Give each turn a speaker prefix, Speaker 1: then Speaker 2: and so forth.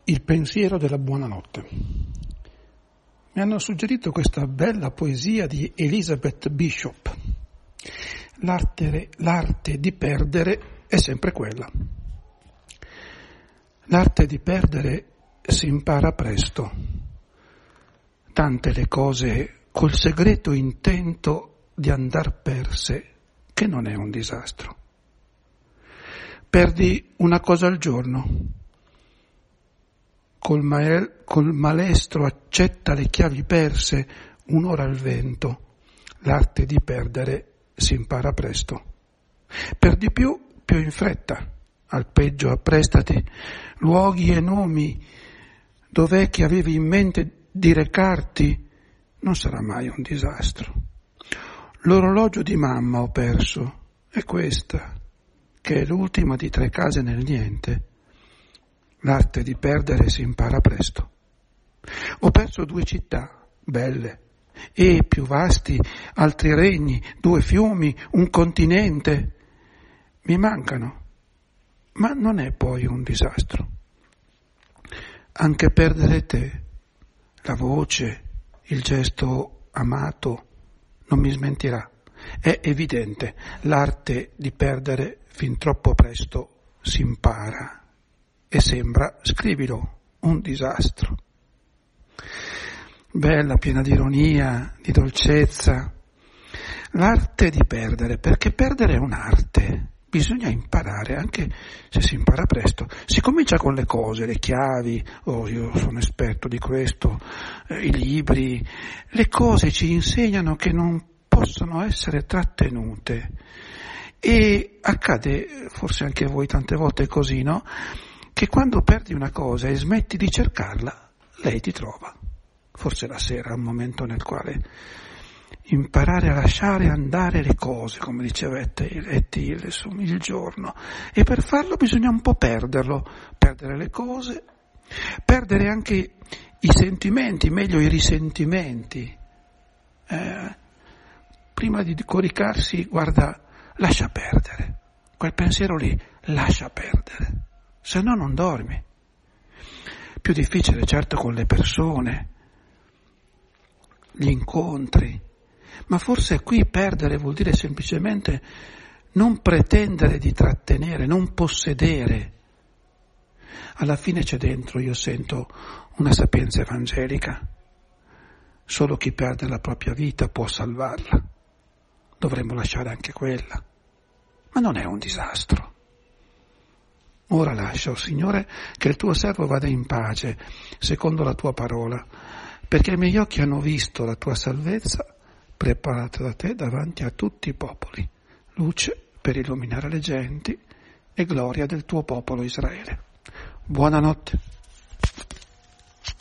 Speaker 1: Il pensiero della buonanotte. Mi hanno suggerito questa bella poesia di Elizabeth Bishop. L'arte di perdere è sempre quella. L'arte di perdere si impara presto. Tante le cose col segreto intento di andar perse, che non è un disastro. Perdi una cosa al giorno. Col malestro accetta le chiavi perse, un'ora al vento. L'arte di perdere si impara presto. Perdi più in fretta. Al peggio apprestati luoghi e nomi. Dov'è che avevi in mente di recarti? Non sarà mai un disastro. L'orologio di mamma ho perso. È questa, che è l'ultima di 3 case nel niente. L'arte di perdere si impara presto. Ho perso 2 città, belle, e più vasti, altri regni, 2 fiumi, un continente. Mi mancano, ma non è poi un disastro. Anche perdere te, la voce, il gesto amato, non mi smentirà. È evidente, l'arte di perdere fin troppo presto si impara. E sembra, scrivilo, un disastro. Bella, piena di ironia, di dolcezza. L'arte di perdere, perché perdere è un'arte. Bisogna imparare, anche se si impara presto. Si comincia con le cose, le chiavi, io sono esperto di questo, i libri. Le cose ci insegnano che non possono essere trattenute. E accade, forse anche a voi tante volte è così, no? Che quando perdi una cosa e smetti di cercarla, lei ti trova. Forse la sera è un momento nel quale imparare a lasciare andare le cose, come diceva Ettil, il giorno. E per farlo bisogna un po' perdere le cose, perdere anche i sentimenti, meglio i risentimenti. Prima di coricarsi, guarda, lascia perdere. Quel pensiero lì, lascia perdere. Se no non dormi. Più difficile certo con le persone, gli incontri, ma forse qui perdere vuol dire semplicemente non pretendere di trattenere, non possedere. Alla fine c'è dentro, io sento, una sapienza evangelica. Solo chi perde la propria vita può salvarla. Dovremmo lasciare anche quella. Ma non è un disastro. Ora lascia, Signore, che il tuo servo vada in pace, secondo la tua parola, perché i miei occhi hanno visto la tua salvezza, preparata da te davanti a tutti i popoli, luce per illuminare le genti e gloria del tuo popolo Israele. Buonanotte.